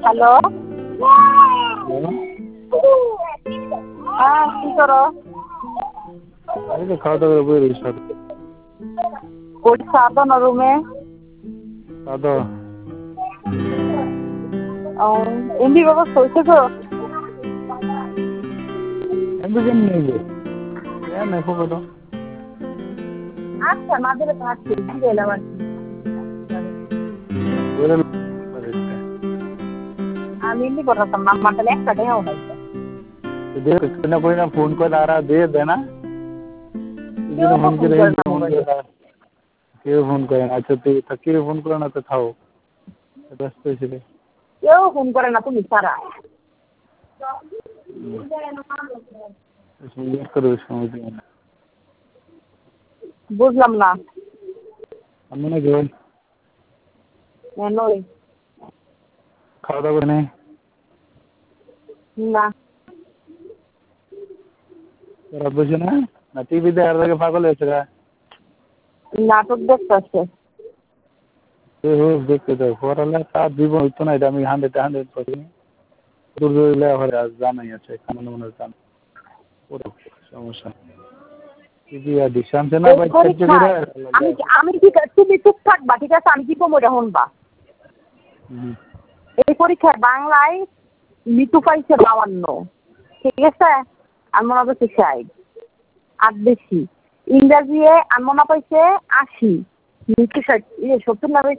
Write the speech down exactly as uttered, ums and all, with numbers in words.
Hello হ্যাঁ কি করো? আমি তো খাওয়া দাওয়া করে বই রয়েছি সাথে। ওই সাদা না রুমে খাওয়া দাওয়া এমনি ব্যবস্থা হয়েছে তো? এমনি কেন নেবে কেন নেবো কত আচ্ছা মাঝে থাকছে কি এলাম আর কি আমি এমনি করতাম না আমার তাহলে একটা টাকাও নাই না कोई ना फोन कर आ रहा दे देना কেউ फोन ফোন करे করে না फोन মোবাইলে। कर क्यों फोन करे अच्छा तो थकी फोन करो ना तो खाओ ব্যস্ত ছিল কেউ ফোন করে না তুমি ছাড়া। বুঝলাম না আমি না গেল কেন খাওয়া দাওয়া করে নেই না তোরা বুঝে না না টিভি দেখার লাগে পাগল হয়েছে গা নাটক দেখতেছে দেখতে দাও পড়ালে তার জীবন হইতো না এটা আমি হান্ড্রেড হান্ড্রেড করিনি দুর্যোগ আজ জানাই আছে কামন মনে জান পুরো সমস্যা টিভি আর ডিসকাউন্টে না ভাই আমি আমি কি তুমি চুপ থাকবা ঠিক আছে আমি কি কমো এখন বা এই পরীক্ষায় বাংলায় মিতু পাইছে বাউান্ন ঠিক আছে আর মনে পাইছে ষাট আর বেশি ইংরাজি আর মনে পাইছে আশি মিতু ষাট সত্তর না